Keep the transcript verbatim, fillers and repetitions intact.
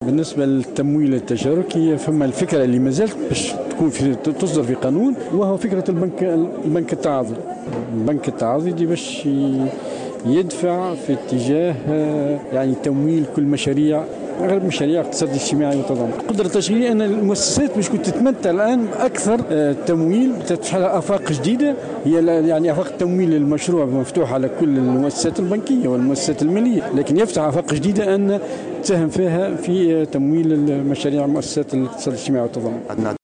بالنسبة للتمويل التشاركي فما الفكرة اللي ما زالت باش تكون في تصدر في قانون، وهو فكرة البنك البنك التعاضدي. البنك التعاضدي باش يدفع في اتجاه يعني تمويل كل مشاريع غير مشاريع اقتصاد اجتماعي وتضامن. القدرة التشغيلية أن المؤسسات باش كنت تتمتع الآن أكثر تمويل، تفتح لها آفاق جديدة، هي يعني آفاق التمويل المشروع مفتوح على كل المؤسسات البنكية والمؤسسات المالية، لكن يفتح آفاق جديدة أن تساهم فيها في تمويل المشاريع مؤسسات الاقتصاد الاجتماعي والتضامن.